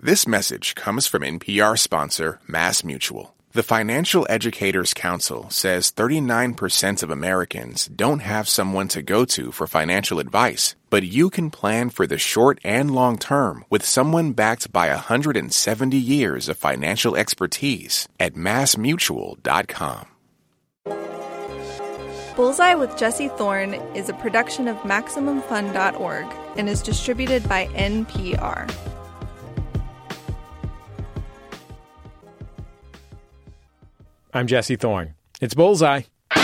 This message comes from NPR sponsor MassMutual. The Financial Educators Council says 39% of Americans don't have someone to go to for financial advice, but you can plan for the short and long term with someone backed by 170 years of financial expertise at MassMutual.com. Bullseye with Jesse Thorne is a production of MaximumFun.org and is distributed by NPR. I'm Jesse Thorne. It's Bullseye.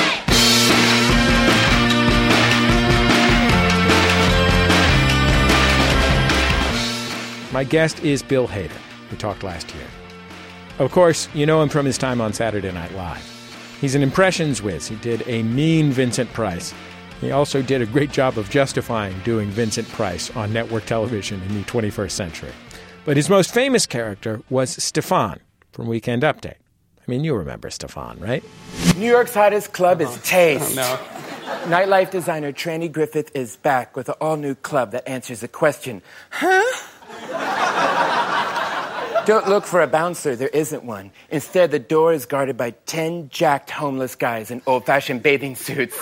My guest is Bill Hader. We talked last year. Of course, you know him from his time on Saturday Night Live. He's an impressions whiz. He did a mean Vincent Price. He also did a great job of justifying doing Vincent Price on network television in the 21st century. But his most famous character was Stefan from Weekend Update. I mean, you remember Stefan, right? New York's hottest club is Taste. No. Nightlife designer Tranny Griffith is back with an all-new club that answers the question, huh? Don't look for a bouncer. There isn't one. Instead, the door is guarded by 10 jacked homeless guys in old-fashioned bathing suits.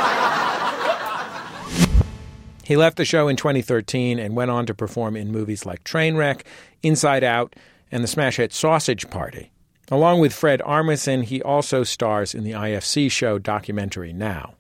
He left the show in 2013 and went on to perform in movies like Trainwreck, Inside Out, and the smash hit Sausage Party. Along with Fred Armisen, he also stars in the IFC show documentary Now.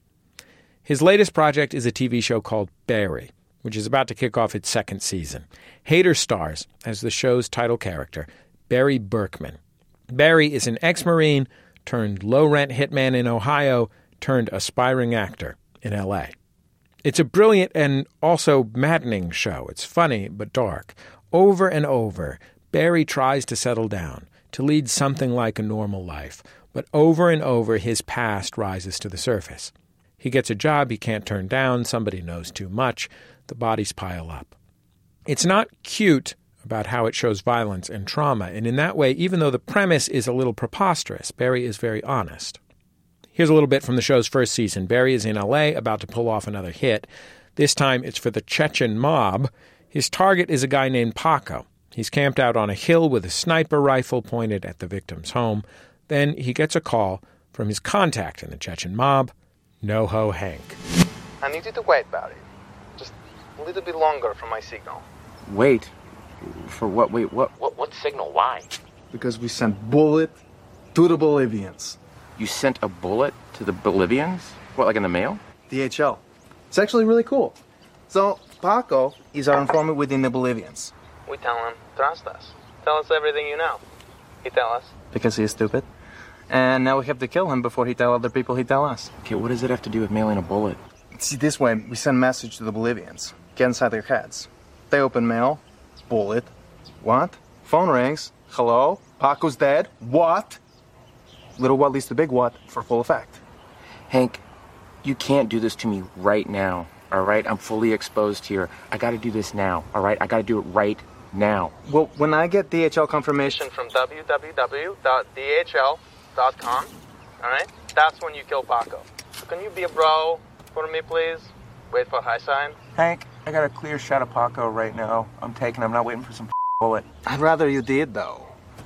His latest project is a TV show called Barry, which is about to kick off its second season. Hader stars as the show's title character, Barry Berkman. Barry is an ex-Marine turned low-rent hitman in Ohio turned aspiring actor in L.A. It's a brilliant and also maddening show. It's funny but dark. Over and over, Barry tries to settle down, to lead something like a normal life, but over and over his past rises to the surface. He gets a job he can't turn down, somebody knows too much, the bodies pile up. It's not cute about how it shows violence and trauma, and in that way, even though the premise is a little preposterous, Barry is very honest. Here's a little bit from the show's first season. Barry is in L.A., about to pull off another hit. This time it's for the Chechen mob. His target is a guy named Paco. He's camped out on a hill with a sniper rifle pointed at the victim's home. Then he gets a call from his contact in the Chechen mob, NoHo Hank. I need you to wait, Barry. Just a little bit longer for my signal. Wait? For what? Wait, what? What signal? Why? Because we sent bullet to the Bolivians. You sent a bullet to the Bolivians? What, like in the mail? DHL. It's actually really cool. So, Paco is our informant within the Bolivians. We tell him, trust us. Tell us everything you know. He tell us. Because he is stupid. And now we have to kill him before he tell other people he tell us. Okay, what does it have to do with mailing a bullet? See, this way, we send message to the Bolivians. Get inside their heads. They open mail. Bullet. What? Phone rings. Hello? Paco's dead. What? Little what leads to big what for full effect. Hank, you can't do this to me right now, all right? I'm fully exposed here. I gotta do this now, all right? I gotta do it right now. Well, when I get DHL confirmation From www.dhl.com, all right? That's when you kill Paco. So can you be a bro for me, please? Wait for high sign. Hank, I got a clear shot of Paco right now. I'm not waiting for some bullet. I'd rather you did, though.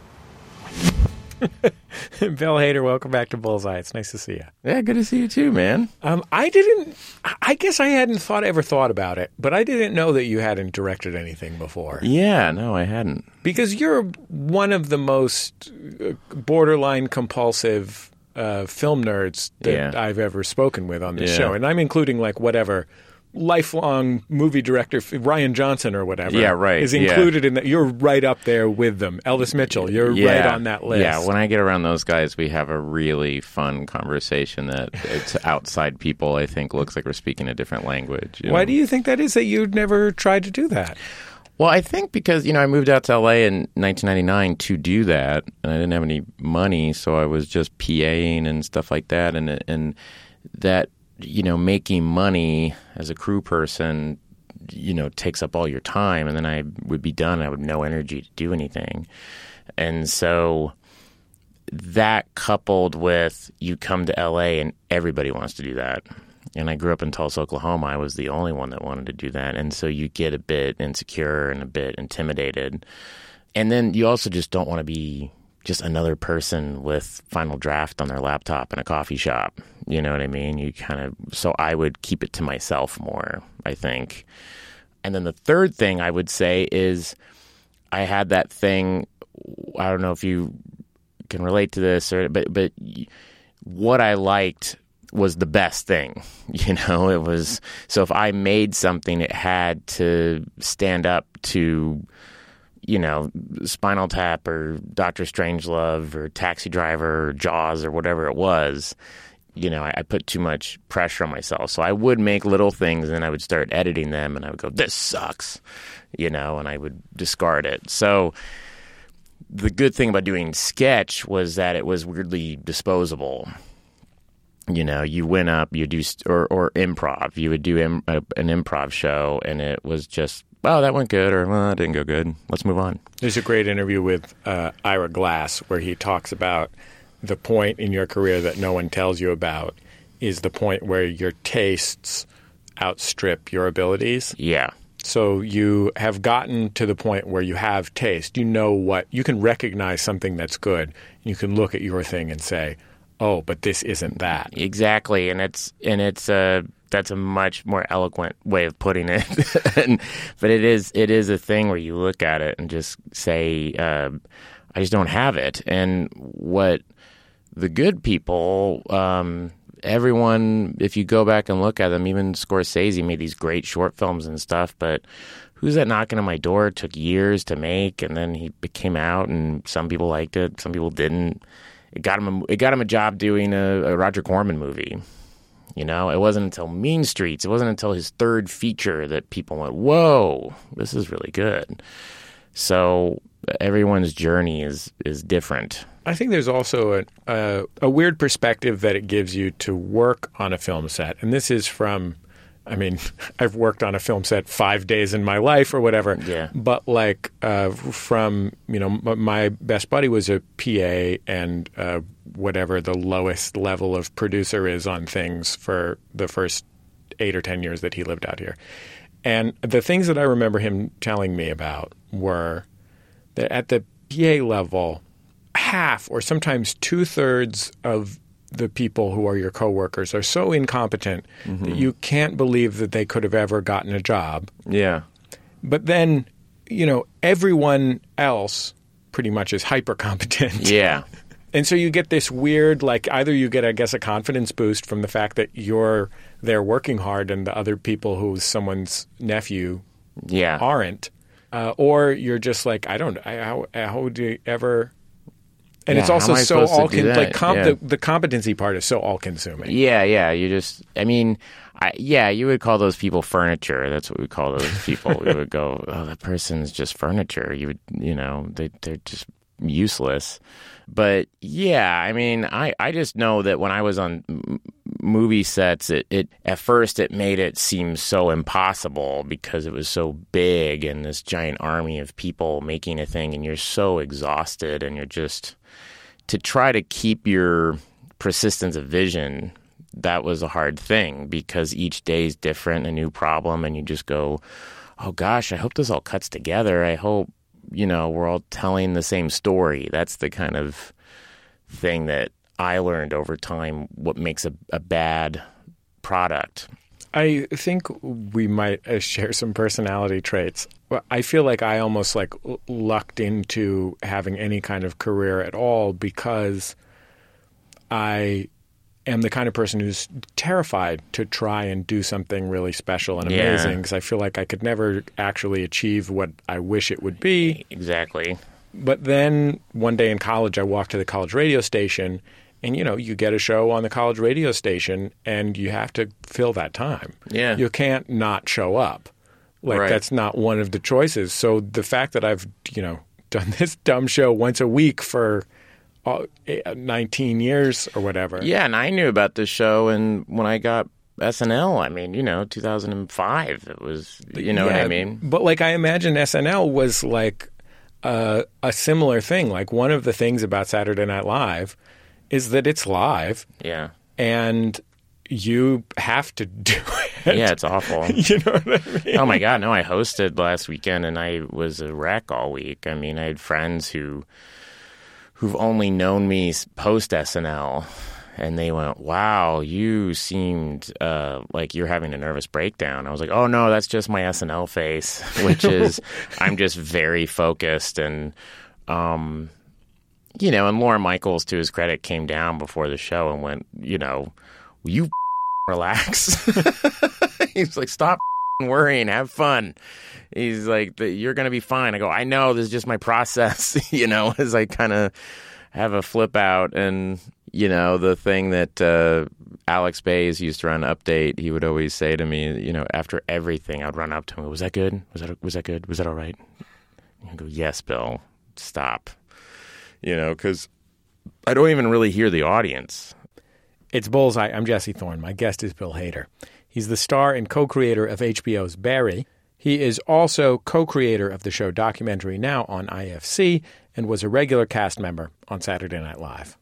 Bill Hader, welcome back to Bullseye. It's nice to see you. Yeah, good to see you too, man. I guess I hadn't ever thought about it, but I didn't know that you hadn't directed anything before. Yeah, no, I hadn't. Because you're one of the most borderline compulsive film nerds that I've ever spoken with on this show. And I'm including like whatever lifelong movie director, Rian Johnson or whatever, is included in that. You're right up there with them. Elvis Mitchell, you're right on that list. Yeah, when I get around those guys, we have a really fun conversation that it's outside people, I think, looks like we're speaking a different language. Why do you think that is that you'd never tried to do that? Well, I think because, I moved out to L.A. in 1999 to do that, and I didn't have any money, so I was just PAing and stuff like that, and that, making money as a crew person, takes up all your time, and then I would be done. I would have no energy to do anything. And so that coupled with you come to L.A. and everybody wants to do that. And I grew up in Tulsa, Oklahoma. I was the only one that wanted to do that. And so you get a bit insecure and a bit intimidated. And then you also just don't want to be just another person with Final Draft on their laptop in a coffee shop. You know what I mean? So I would keep it to myself more, I think. And then the third thing I would say is I had that thing, I don't know if you can relate to this, but what I liked was the best thing. It was, so if I made something, it had to stand up to, Spinal Tap or Dr. Strangelove or Taxi Driver or Jaws or whatever it was. I put too much pressure on myself. So I would make little things and I would start editing them and I would go, this sucks, and I would discard it. So the good thing about doing sketch was that it was weirdly disposable. You went up, you do, or improv. You would do an improv show and it was just, oh, that went good, or well, that didn't go good. Let's move on. There's a great interview with Ira Glass where he talks about the point in your career that no one tells you about is the point where your tastes outstrip your abilities. Yeah. So you have gotten to the point where you have taste. You can recognize something that's good. And you can look at your thing and say, oh, but this isn't that. Exactly. And that's a much more eloquent way of putting it. But it is a thing where you look at it and just say, I just don't have it. And what the good people, everyone, if you go back and look at them, even Scorsese made these great short films and stuff, but Who's That Knocking on My Door took years to make, and then he came out, and some people liked it, some people didn't. It got him a job doing a Roger Corman movie. It wasn't until Mean Streets, it wasn't until his third feature that people went, whoa, this is really good. So everyone's journey is different. I think there's also a weird perspective that it gives you to work on a film set. And this is from, I've worked on a film set 5 days in my life or whatever. Yeah. But from, my best buddy was a PA and whatever the lowest level of producer is on things for the first 8 or 10 years that he lived out here. And the things that I remember him telling me about were that at the PA level, half or sometimes 2/3 of the people who are your coworkers are so incompetent that you can't believe that they could have ever gotten a job. Yeah. But then, everyone else pretty much is hyper competent. Yeah. And so you get this weird, either you get, I guess, a confidence boost from the fact that you're there working hard and the other people who's someone's nephew aren't, or you're just how do you ever... And it's also so the competency part is so all-consuming. Yeah. You just, you would call those people furniture. That's what we call those people. We would go, oh, that person's just furniture. You would, they're just useless. But yeah, I just know that when I was on movie sets, it at first it made it seem so impossible because it was so big and this giant army of people making a thing, and you're so exhausted, and you're just, to try to keep your persistence of vision, that was a hard thing because each day is different, a new problem, and you just go, oh gosh, I hope this all cuts together. I hope, we're all telling the same story. That's the kind of thing that I learned over time, what makes a bad product. I think we might share some personality traits. I feel like I almost lucked into having any kind of career at all because I am the kind of person who's terrified to try and do something really special and amazing because I feel like I could never actually achieve what I wish it would be. Exactly. But then one day in college, I walked to the college radio station, and, you get a show on the college radio station, and you have to fill that time. Yeah. You can't not show up. Right. That's not one of the choices. So the fact that I've, done this dumb show once a week for 19 years or whatever. Yeah, and I knew about this show and when I got SNL, 2005. It was, what I mean? But I imagine SNL was a similar thing. One of the things about Saturday Night Live is that it's live. Yeah. And you have to do Yeah, it's awful. You know what I mean? Oh my God, no! I hosted last weekend, and I was a wreck all week. I mean, I had friends who've only known me post SNL, and they went, "Wow, you seemed like you're having a nervous breakdown." I was like, "Oh no, that's just my SNL face," which is I'm just very focused and. You know, and Lorne Michaels, to his credit, came down before the show and went, you know, will you relax? He's like, stop worrying, have fun. He's like, you're going to be fine. I go, I know, this is just my process, you know, as I kind of have a flip out. And, you know, the thing that Alex Bays used to run Update, he would always say to me, you know, after everything, I'd run up to him, was that good? Was that good? Was that all right? And he'd go, yes, Bill, stop. You know, because I don't even really hear the audience. It's Bullseye. I'm Jesse Thorne. My guest is Bill Hader. He's the star and co-creator of HBO's Barry. He is also co-creator of the show Documentary Now on IFC and was a regular cast member on Saturday Night Live.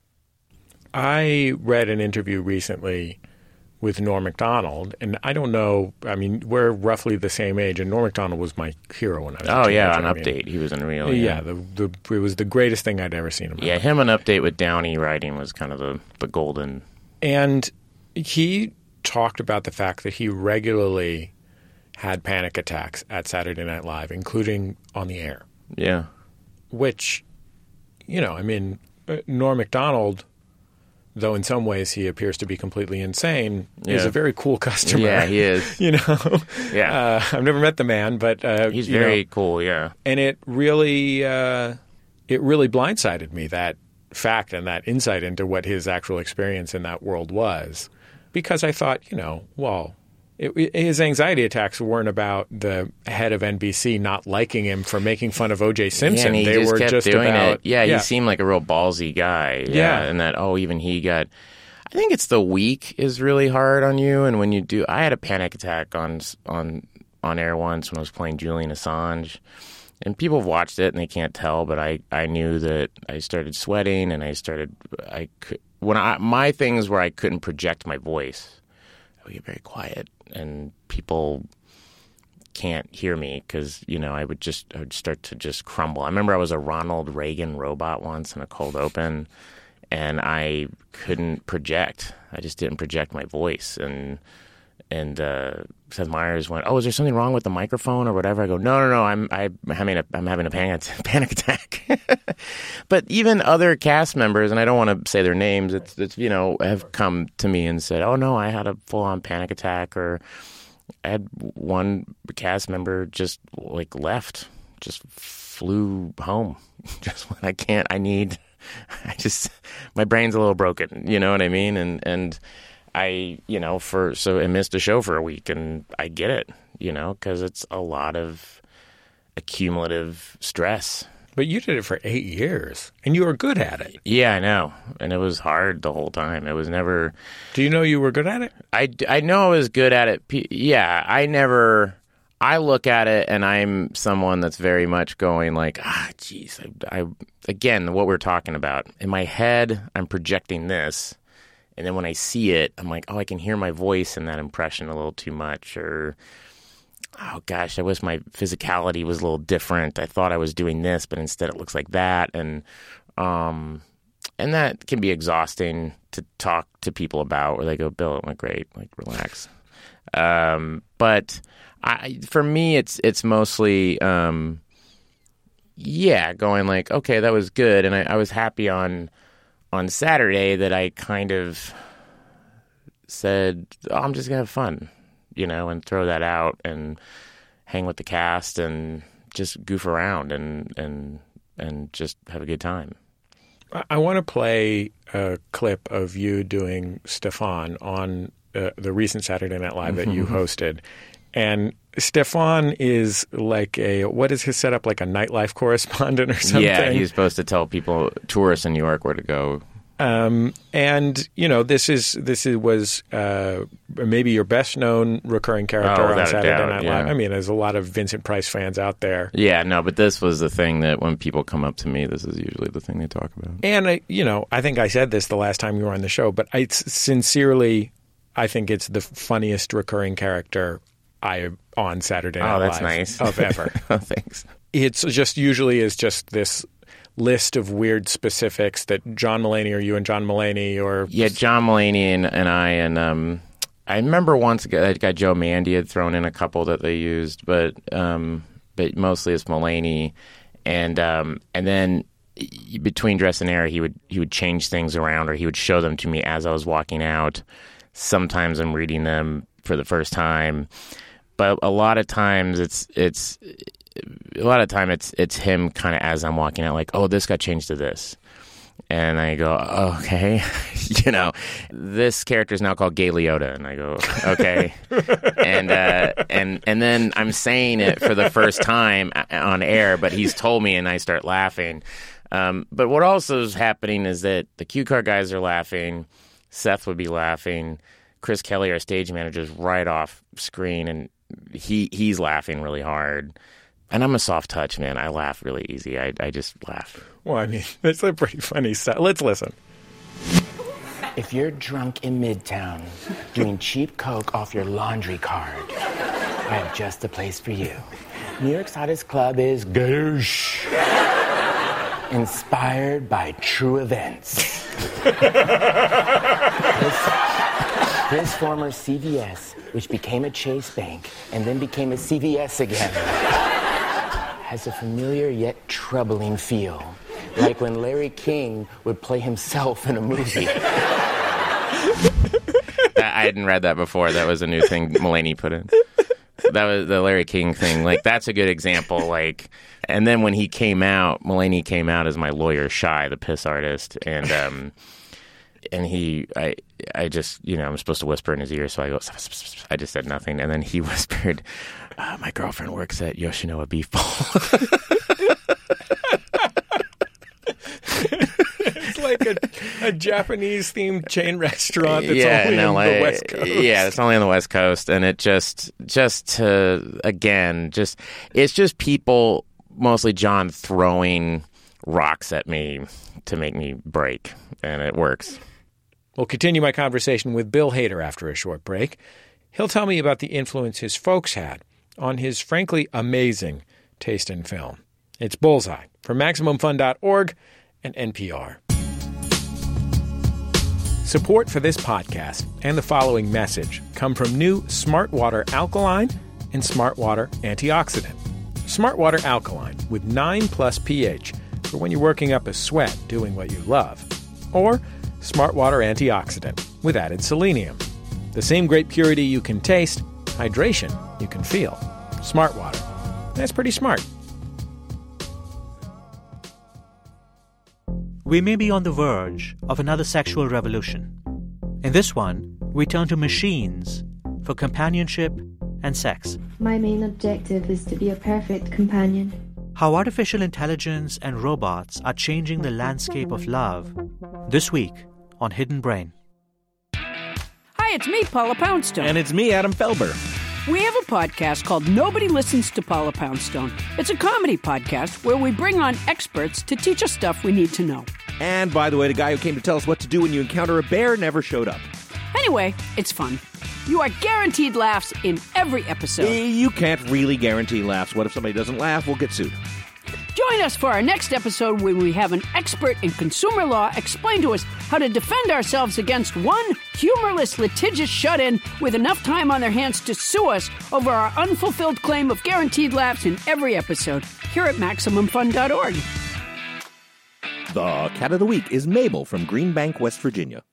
I read an interview recently with Norm Macdonald, and I don't know, I mean, we're roughly the same age, and Norm Macdonald was my hero when I was a teenager. On Update. He was unreal. Yeah, it was the greatest thing I'd ever seen him. Yeah, him on Update with Downey writing was kind of the golden. And he talked about the fact that he regularly had panic attacks at Saturday Night Live, including on the air. Yeah. Which, you know, I mean, Norm Macdonald, though in some ways he appears to be completely insane, is a very cool customer. Yeah, he is. You know? Yeah. I've never met the man, but... he's very cool, yeah. And it really blindsided me, that fact and that insight into what his actual experience in that world was. Because I thought, you know, well... his anxiety attacks weren't about the head of NBC not liking him for making fun of O.J. Simpson. Yeah, and he they were kept just doing about, it. Yeah, he seemed like a real ballsy guy. Yeah, and that even he got. I think it's the week is really hard on you, and when you do, I had a panic attack on air once when I was playing Julian Assange, and people have watched it and they can't tell, but I knew that I started sweating and my things where I couldn't project my voice. I would get very quiet, and people can't hear me because, you know, I would start to just crumble. I remember I was a Ronald Reagan robot once in a cold open, and I couldn't project. I just didn't project my voice. And Seth Meyers went, "Oh, is there something wrong with the microphone or whatever?" I go, "No, I'm having a panic attack." But even other cast members, and I don't want to say their names, it's you know, have come to me and said, "Oh no, I had a full-on panic attack," or I had one cast member just like left, just flew home. Just when my brain's a little broken, you know what I mean? And I, you know, I missed a show for a week, and I get it, you know, because it's a lot of accumulative stress. But you did it for 8 years, and you were good at it. Yeah, I know, and it was hard the whole time. It was never... Do you know you were good at it? I know I was good at it. Yeah, I look at it, and I'm someone that's very much going like, geez, again, what we're talking about. In my head, I'm projecting this. And then when I see it, I'm like, oh, I can hear my voice in that impression a little too much. Or, oh, gosh, I wish my physicality was a little different. I thought I was doing this, but instead it looks like that. And that can be exhausting to talk to people about, where they go, "Bill, it went great. Like, relax." But for me, it's mostly, going like, okay, that was good. And I was happy on Saturday that I kind of said, "Oh, I'm just going to have fun," you know, and throw that out and hang with the cast and just goof around and just have a good time. I want to play a clip of you doing Stefan on the recent Saturday Night Live that you hosted. And Stefan is like what is his setup, like a nightlife correspondent or something? Yeah, he's supposed to tell tourists in New York, where to go. And, you know, this was maybe your best known recurring character on Saturday Night Live. I mean, there's a lot of Vincent Price fans out there. Yeah, no, but this was the thing that when people come up to me, this is usually the thing they talk about. And, I think I said this the last time you were on the show, but I sincerely I think it's the funniest recurring character on Saturday Night Live. Oh, that's nice. Of ever. Oh, thanks. It's just usually is just this list of weird specifics that John Mulaney or you and John Mulaney or... Yeah, John Mulaney and I remember once that guy Joe Mandy had thrown in a couple that they used, but mostly it's Mulaney. And then between dress and air, he would change things around, or he would show them to me as I was walking out. Sometimes I'm reading them for the first time, but a lot of times it's him kind of as I'm walking out, like, oh, this got changed to this. And I go, oh, okay, this character is now called Gay Liotta. And I go, okay. and then I'm saying it for the first time on air, but he's told me and I start laughing. But what also is happening is that the cue card guys are laughing. Seth would be laughing. Chris Kelly, our stage manager, is right off screen, and he's laughing really hard. And I'm a soft touch, man. I laugh really easy. I just laugh. Well, I mean, it's a pretty funny stuff. Let's listen. If you're drunk in Midtown doing cheap coke off your laundry card, I have just the place for you. New York's hottest club is Gauche, inspired by true events. This former CVS, which became a Chase Bank and then became a CVS again, has a familiar yet troubling feel, like when Larry King would play himself in a movie. I hadn't read that before. That was a new thing Mulaney put in. That was the Larry King thing. Like, that's a good example. Like, and then when he came out, Mulaney came out as my lawyer, Shy, the piss artist, and I just, I'm supposed to whisper in his ear, so I just said nothing, and then he whispered, my girlfriend works at Yoshinoya Beef Bowl. It's like a Japanese-themed chain restaurant that's only in on the West Coast. Yeah, it's only on the West Coast, and it it's just people, mostly John, throwing rocks at me to make me break, and it works. We'll continue my conversation with Bill Hader after a short break. He'll tell me about the influence his folks had on his frankly amazing taste in film. It's Bullseye from MaximumFun.org and NPR. Support for this podcast and the following message come from new Smart Water Alkaline and Smart Water Antioxidant. Smart Water Alkaline with 9+ pH for when you're working up a sweat doing what you love. Or Smart Water Antioxidant with added selenium. The same great purity you can taste, hydration you can feel. Smart Water. That's pretty smart. We may be on the verge of another sexual revolution. In this one, we turn to machines for companionship and sex. My main objective is to be a perfect companion. How artificial intelligence and robots are changing the landscape of love. This week on Hidden Brain. Hi, it's me, Paula Poundstone. And it's me, Adam Felber. We have a podcast called Nobody Listens to Paula Poundstone. It's a comedy podcast where we bring on experts to teach us stuff we need to know. And by the way, the guy who came to tell us what to do when you encounter a bear never showed up. Anyway, it's fun. You are guaranteed laughs in every episode. You can't really guarantee laughs. What if somebody doesn't laugh? We'll get sued. Join us for our next episode when we have an expert in consumer law explain to us how to defend ourselves against one humorless, litigious shut-in with enough time on their hands to sue us over our unfulfilled claim of guaranteed laughs in every episode here at MaximumFun.org. The cat of the week is Mabel from Green Bank, West Virginia.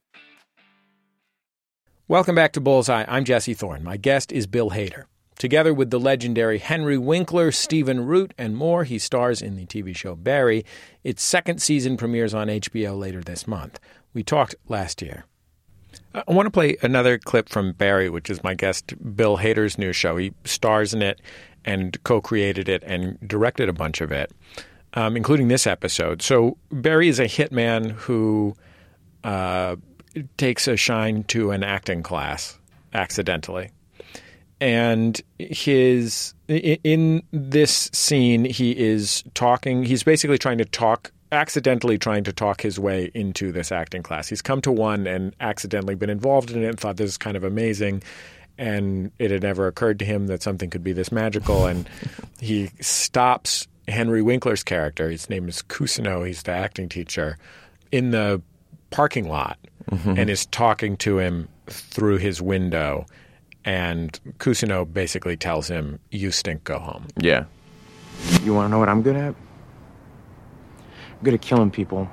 Welcome back to Bullseye. I'm Jesse Thorne. My guest is Bill Hader. Together with the legendary Henry Winkler, Stephen Root, and more, he stars in the TV show Barry. Its second season premieres on HBO later this month. We talked last year. I want to play another clip from Barry, which is my guest Bill Hader's new show. He stars in it and co-created it and directed a bunch of it, including this episode. So Barry is a hitman who takes a shine to an acting class accidentally. And in this scene, he is talking. He's basically trying to talk accidentally trying to talk his way into this acting class. He's come to one and accidentally been involved in it and thought this is kind of amazing. And it had never occurred to him that something could be this magical. And he stops Henry Winkler's character. His name is Cousineau. He's the acting teacher in the parking lot and is talking to him through his window. And Cousineau basically tells him, "You stink, go home." Yeah. You want to know what I'm good at? I'm good at killing people.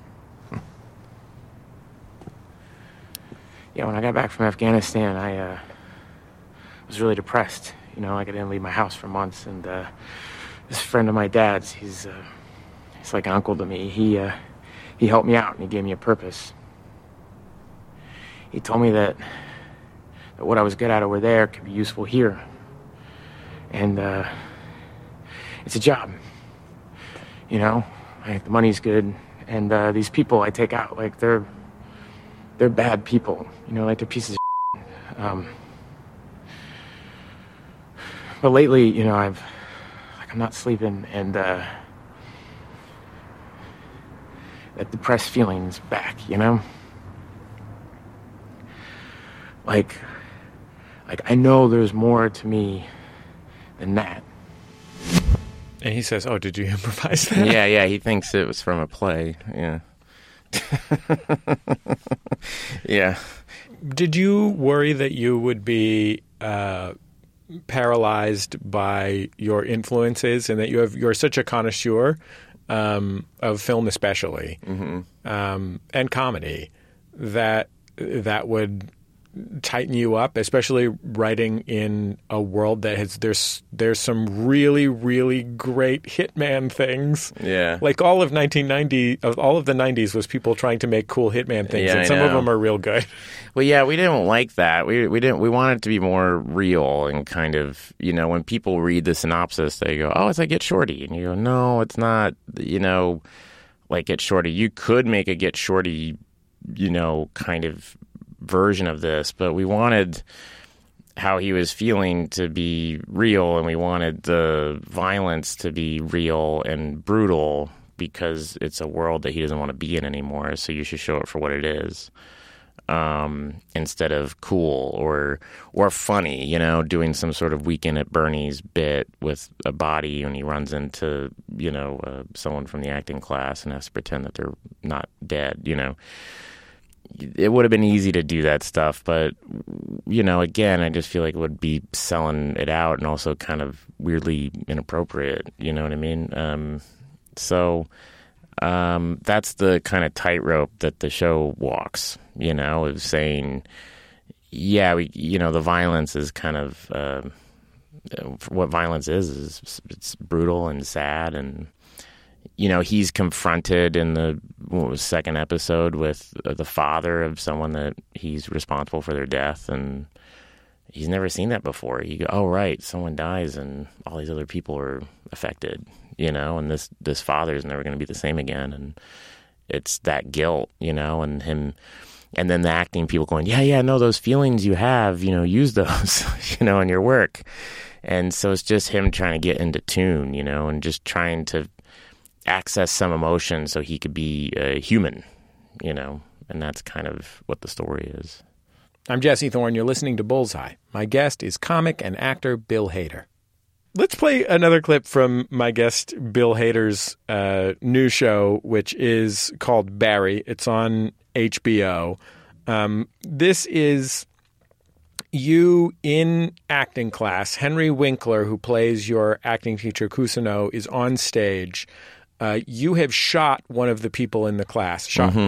Yeah, when I got back from Afghanistan, I was really depressed. You know, like I didn't leave my house for months. And this friend of my dad's, he's like an uncle to me. He helped me out and he gave me a purpose. He told me that what I was good at over there could be useful here. And it's a job. You know, like, the money's good. And these people I take out, like, they're bad people. You know, like, they're pieces of shit. But lately, you know, I'm not sleeping, and that depressed feeling's back, you know? Like I know there's more to me than that. And he says, "Oh, did you improvise that?" Yeah, he thinks it was from a play, yeah. Yeah. Did you worry that you would be paralyzed by your influences and that you're such a connoisseur of film especially and comedy that would tighten you up, especially writing in a world that has there's some really, really great hitman things. Yeah. Like all of the 90s was people trying to make cool hitman things, and some of them are real good. Well, yeah, we didn't like that. We wanted it to be more real and kind of, you know, when people read the synopsis, they go, "Oh, it's like Get Shorty." And you go, "No, it's not, you know, like Get Shorty." You could make a Get Shorty, you know, kind of version of this, but we wanted how he was feeling to be real, and we wanted the violence to be real and brutal because it's a world that he doesn't want to be in anymore, so you should show it for what it is, instead of cool or funny, you know, doing some sort of Weekend at Bernie's bit with a body when he runs into, you know, someone from the acting class and has to pretend that they're not dead, you know. It would have been easy to do that stuff, but, you know, again, I just feel like it would be selling it out and also kind of weirdly inappropriate, you know what I mean? So that's the kind of tightrope that the show walks, you know, of saying, yeah, the violence is kind of, what violence is it's brutal and sad, and you know, he's confronted in the second episode with the father of someone that he's responsible for their death, and he's never seen that before. You go, "Oh, right, someone dies and all these other people are affected," you know, and this father is never going to be the same again. And it's that guilt, you know, and him, and then the acting people going, yeah, no, those feelings you have, you know, use those, you know, in your work. And so it's just him trying to get into tune, you know, and just trying to access some emotion so he could be human, you know, and that's kind of what the story is. I'm Jesse Thorne. You're listening to Bullseye. My guest is comic and actor Bill Hader. Let's play another clip from my guest Bill Hader's new show, which is called Barry. It's on HBO. This is you in acting class. Henry Winkler, who plays your acting teacher Cousineau, is on stage. You have shot one of the people in the class.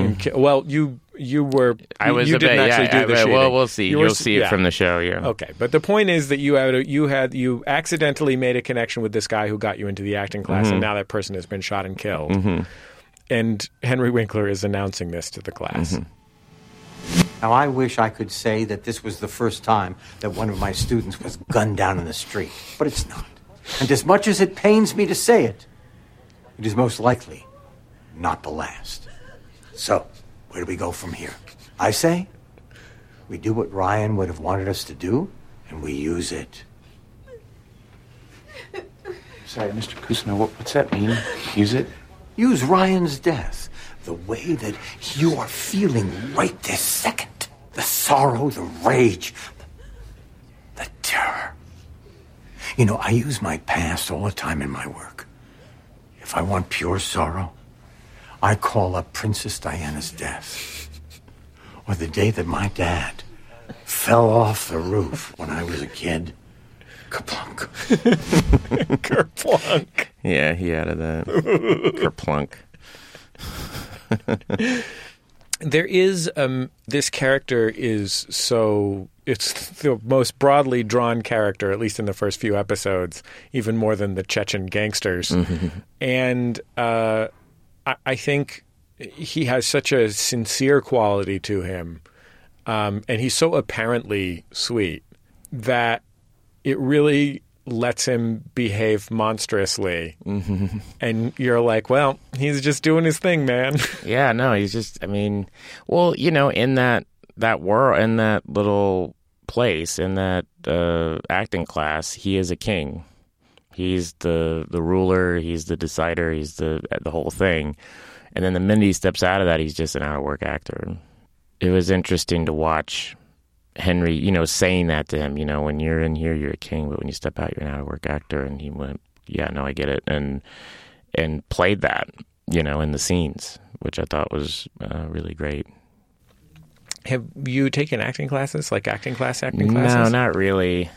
You were. You didn't actually do the shooting. Well, we'll see. You'll see it from the show. Yeah. Okay, but the point is that you accidentally made a connection with this guy who got you into the acting class, and now that person has been shot and killed. And Henry Winkler is announcing this to the class. Now, I wish I could say that this was the first time that one of my students was gunned down in the street, but it's not. And as much as it pains me to say it, it is most likely not the last. So, where do we go from here? I say, we do what Ryan would have wanted us to do, and we use it. Sorry, Mr. Cousineau, what's that mean? Use it? Use Ryan's death the way that you are feeling right this second. The sorrow, the rage, the terror. You know, I use my past all the time in my work. If I want pure sorrow, I call up Princess Diana's death. Or the day that my dad fell off the roof when I was a kid. Kerplunk. Kerplunk. Yeah, he added that. Kerplunk. There is, this character is so, it's the most broadly drawn character, at least in the first few episodes, even more than the Chechen gangsters. Mm-hmm. And I think he has such a sincere quality to him, and he's so apparently sweet that it really lets him behave monstrously. Mm-hmm. And you're like, well, he's just doing his thing, man. Yeah, no, he's just, I mean, well, you know, in that world, in that little place, in that acting class, he is a king. He's the ruler, he's the decider, he's the whole thing. And then the minute he steps out of that, he's just an out-of-work actor. It was interesting to watch Henry, you know, saying that to him, you know, when you're in here, you're a king, but when you step out, you're an out-of-work actor. And he went, yeah, no, I get it. And played that, you know, in the scenes, which I thought was really great. Have you taken acting classes, like acting classes? No, not really.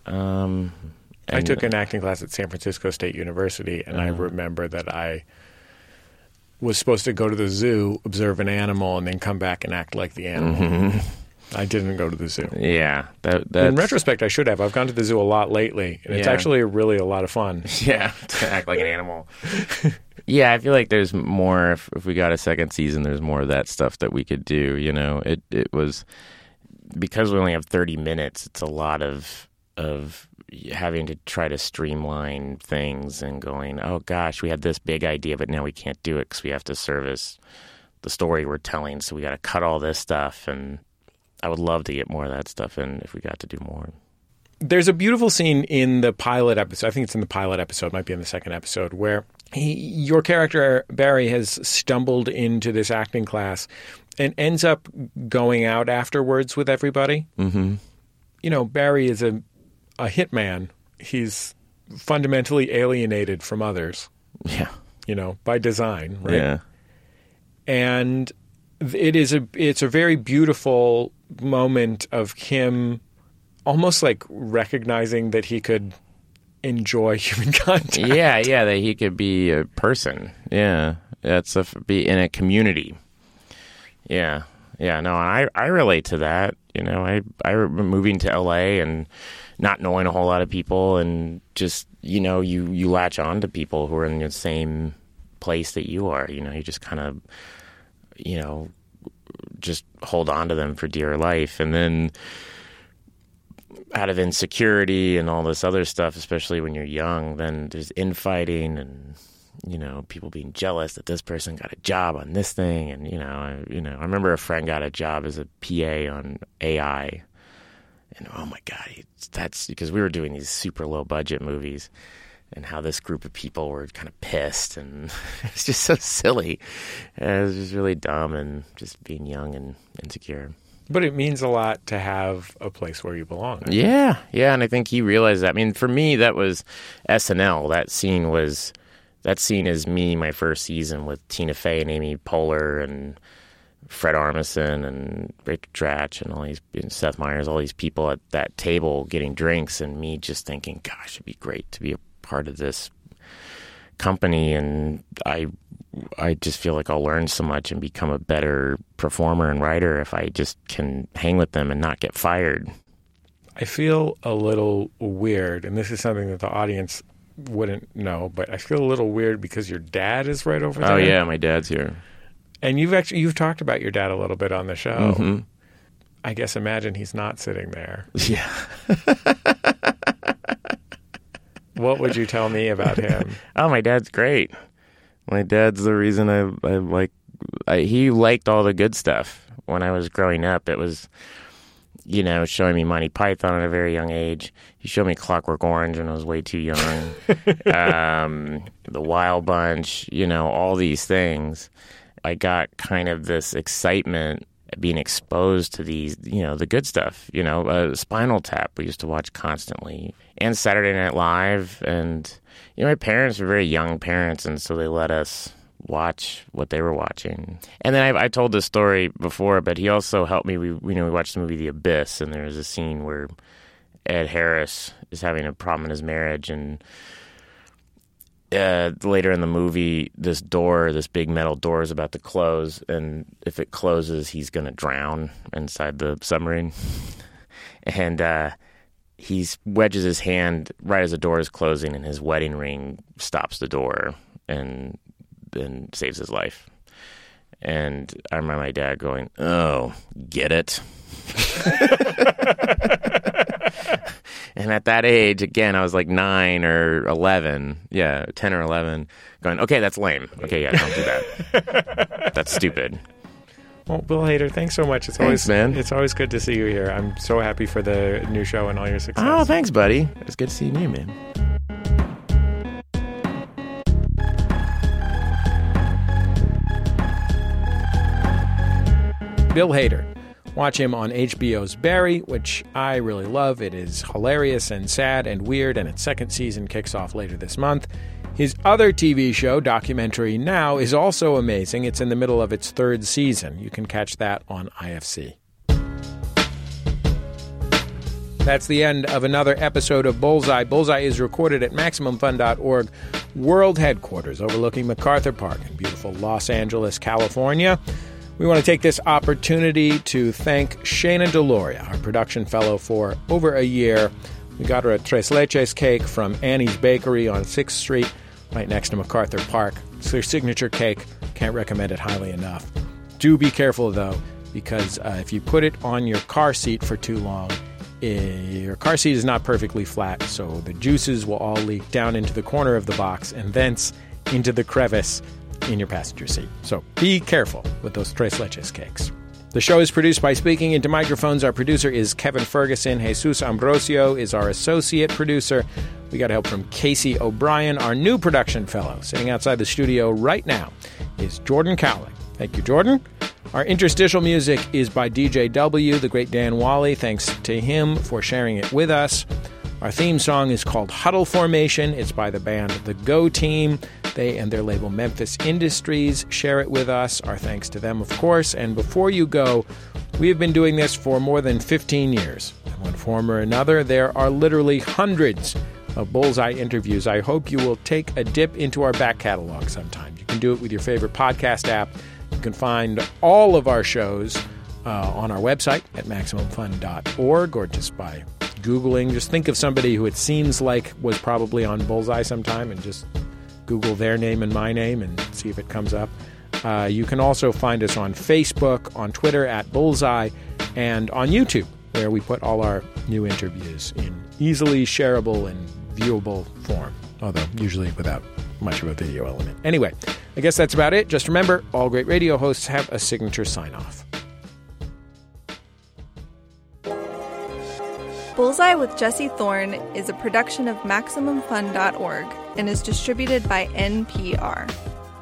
I took an acting class at San Francisco State University, and I remember that I was supposed to go to the zoo, observe an animal, and then come back and act like the animal. Mm-hmm. I didn't go to the zoo. Yeah. In retrospect, I should have. I've gone to the zoo a lot lately, and it's actually really a lot of fun. Yeah, to act like an animal. Yeah, I feel like there's more, if we got a second season, there's more of that stuff that we could do, you know. It was, because we only have 30 minutes, it's a lot of having to try to streamline things and going, oh gosh, we had this big idea, but now we can't do it because we have to service the story we're telling, so we got to cut all this stuff. And I would love to get more of that stuff in if we got to do more. There's a beautiful scene in the pilot episode, I think it's in the pilot episode, might be in the second episode, where your character, Barry, has stumbled into this acting class and ends up going out afterwards with everybody. Mm-hmm. You know, Barry is a hitman. He's fundamentally alienated from others. Yeah. You know, by design, right? Yeah. And it's a very beautiful moment of him almost like recognizing that he could enjoy human contact. Yeah, that he could be a person. Yeah. Be in a community. Yeah. Yeah, no, I relate to that. You know, I remember moving to LA and not knowing a whole lot of people, and just, you know, you latch on to people who are in the same place that you are. You know, you just kind of, you know, just hold on to them for dear life. And then out of insecurity and all this other stuff, especially when you're young, then there's infighting and, you know, people being jealous that this person got a job on this thing. And, I remember a friend got a job as a PA on AI. And, oh, my God, that's because we were doing these super low-budget movies, and how this group of people were kind of pissed. And it's just so silly. It was just really dumb, and just being young and insecure. But it means a lot to have a place where you belong. Yeah, and I think he realized that. I mean, for me, that was SNL. That scene is me, my first season, with Tina Fey and Amy Poehler and Fred Armisen and Rachel Dratch and all these, and Seth Meyers, all these people at that table getting drinks, and me just thinking, gosh, it'd be great to be a part of this company. And I just feel like I'll learn so much and become a better performer and writer if I just can hang with them and not get fired. I feel a little weird, and this is something that the audience wouldn't know, but I feel a little weird because your dad is right over there. Oh yeah, my dad's here. And you've talked about your dad a little bit on the show. Mm-hmm. I guess imagine he's not sitting there. Yeah. What would you tell me about him? Oh, my dad's great. My dad's the reason he liked all the good stuff when I was growing up. It was, showing me Monty Python at a very young age. He showed me Clockwork Orange when I was way too young. The Wild Bunch, all these things. I got kind of this excitement being exposed to these, the good stuff, Spinal Tap we used to watch constantly, and Saturday Night Live. And, my parents were very young parents, and so they let us watch what they were watching. And then I told this story before, but he also helped me. We watched the movie The Abyss, and there's a scene where Ed Harris is having a problem in his marriage, and later in the movie, this big metal door is about to close, and if it closes, he's going to drown inside the submarine. And he wedges his hand right as the door is closing, and his wedding ring stops the door and then saves his life. And I remember my dad going, "Oh, get it?" And at that age, again, I was like 9 or 11. Yeah, 10 or 11. Going, okay, that's lame. Okay, yeah, don't do that. That's stupid. Well, Bill Hader, thanks so much. Thanks, man. It's always good to see you here. I'm so happy for the new show and all your success. Oh, thanks, buddy. It's good to see you, man. Bill Hader. Watch him on HBO's Barry, which I really love. It is hilarious and sad and weird, and its second season kicks off later this month. His other TV show, Documentary Now, is also amazing. It's in the middle of its third season. You can catch that on IFC. That's the end of another episode of Bullseye. Bullseye is recorded at MaximumFun.org World Headquarters overlooking MacArthur Park in beautiful Los Angeles, California. We want to take this opportunity to thank Shayna Deloria, our production fellow, for over a year. We got her a Tres Leches cake from Annie's Bakery on 6th Street, right next to MacArthur Park. It's their signature cake. Can't recommend it highly enough. Do be careful, though, because if you put it on your car seat for too long, your car seat is not perfectly flat, so the juices will all leak down into the corner of the box and thence into the crevice in your passenger seat. So be careful with those Tres Leches cakes. The show is produced by Speaking Into Microphones. Our producer is Kevin Ferguson. Jesus Ambrosio is our associate producer. We got help from Casey O'Brien. Our new production fellow sitting outside the studio right now is Jordan Cowling. Thank you, Jordan. Our interstitial music is by DJ W, the great Dan Wally. Thanks to him for sharing it with us. Our theme song is called Huddle Formation. It's by the band The Go Team. They and their label Memphis Industries share it with us. Our thanks to them, of course. And before you go, we have been doing this for more than 15 years. In one form or another, there are literally hundreds of Bullseye interviews. I hope you will take a dip into our back catalog sometime. You can do it with your favorite podcast app. You can find all of our shows on our website at MaximumFun.org or just by Googling. Just think of somebody who it seems like was probably on Bullseye sometime and just Google their name and my name and see if it comes up. You can also find us on Facebook, on Twitter at Bullseye, and on YouTube, where we put all our new interviews in easily shareable and viewable form, although usually without much of a video element. Anyway, I guess that's about it. Just remember, all great radio hosts have a signature sign-off. Bullseye with Jesse Thorne is a production of MaximumFun.org and is distributed by NPR.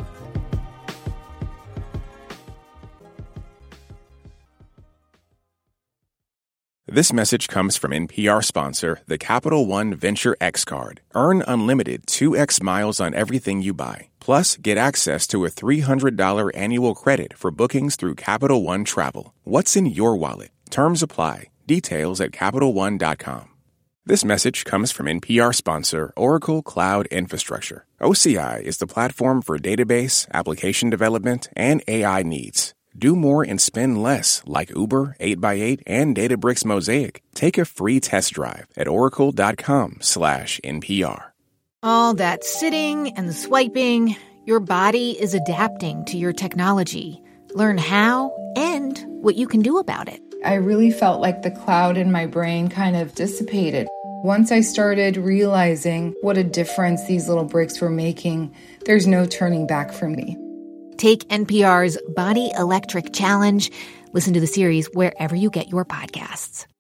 This message comes from NPR sponsor, the Capital One Venture X Card. Earn unlimited 2x miles on everything you buy. Plus, get access to a $300 annual credit for bookings through Capital One Travel. What's in your wallet? Terms apply. Details at CapitalOne.com. This message comes from NPR sponsor, Oracle Cloud Infrastructure. OCI is the platform for database, application development, and AI needs. Do more and spend less, like Uber, 8x8, and Databricks Mosaic. Take a free test drive at oracle.com/NPR. All that sitting and swiping, your body is adapting to your technology. Learn how and what you can do about it. I really felt like the cloud in my brain kind of dissipated. Once I started realizing what a difference these little breaks were making, there's no turning back for me. Take NPR's Body Electric Challenge. Listen to the series wherever you get your podcasts.